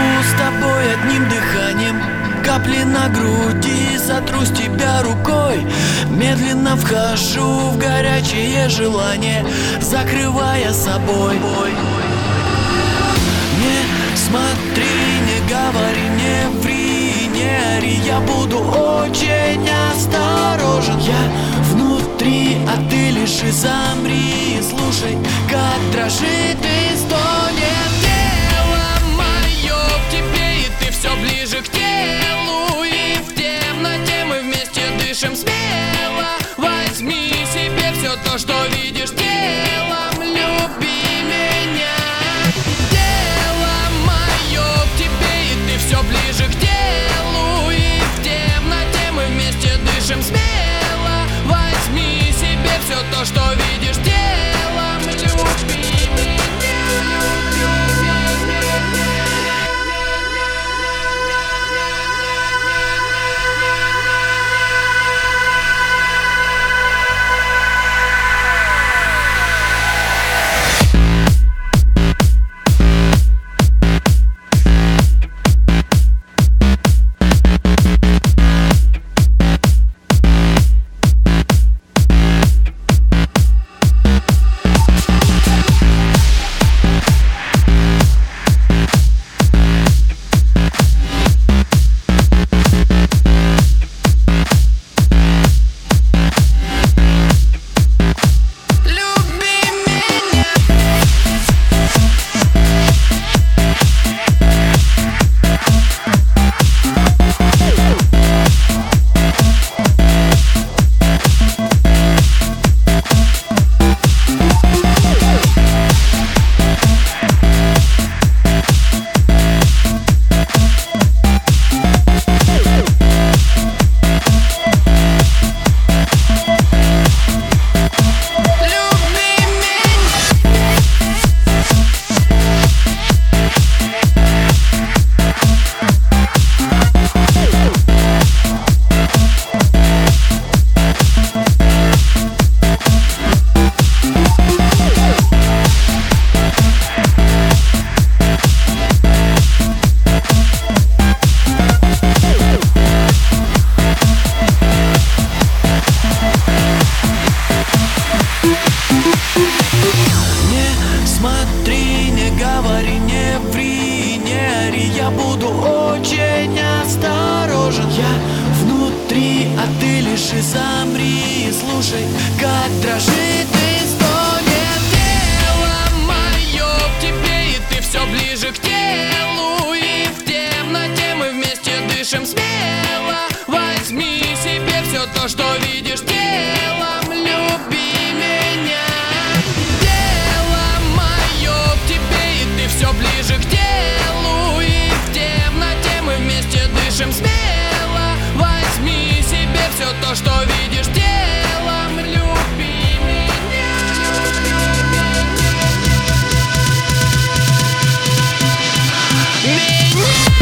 с тобой одним дыханием. Капли на груди, сотру с тебя рукой. Медленно вхожу в горячее желание, закрывая собой. Не смотри, не говори, не ври, не ори. Я буду очень осторожен. Я внутри, а ты лишь и замри. Слушай, как дрожит и стонет тело мое к тебе, и ты все ближе к телу. И в темноте мы вместе дышим смело. Возьми себе все то, что видишь телом, люби меня. Тело мое к тебе, и ты все ближе к телу. И в темноте мы вместе дышим смело. Возьми себе все то, что видишь телом, люби меня. Я буду очень осторожен. Я внутри, а ты лишь и замри. Слушай, как дрожит и стонет тело мое к тебе, и ты все ближе к телу. И в темноте мы вместе дышим смело. Возьми себе все то, что видишь телом, люби меня. Тело мое к тебе, и ты все ближе к телу. Дышим смело, возьми себе все то, что видишь телом, люби меня. Меня.